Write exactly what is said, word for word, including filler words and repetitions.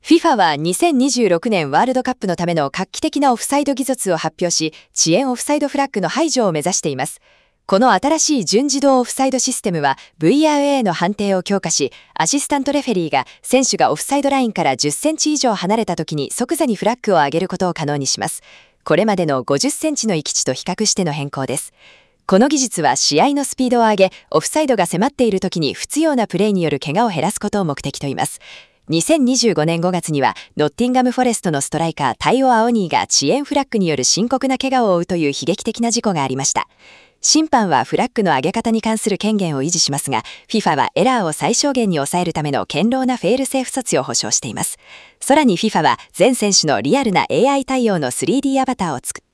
フィファ はにせんにじゅうろくねんワールドカップのための画期的なオフサイド技術を発表し、遅延オフサイドフラッグの排除を目指しています。この新しい準自動オフサイドシステムは ブイアールエー の判定を強化し、アシスタントレフェリーが選手がオフサイドラインからじゅっセンチ以上離れた時に即座にフラッグを上げることを可能にします。これまでのごじゅっセンチの域値と比較しての変更です。この技術は試合のスピードを上げ、オフサイドが迫っている時に不必要なプレーによる怪我を減らすことを目的と言います。にせんにじゅうごねんごがつにはノッティンガム・フォレストのストライカータイオ・アオニーが遅延フラッグによる深刻な怪我を負うという悲劇的な事故がありました。審判はフラッグの上げ方に関する権限を維持しますが、 フィファ はエラーを最小限に抑えるための堅牢なフェールセーフ措置を保証しています。さらに フィファ は全選手のリアルな エーアイ 対応の スリーディー アバターを作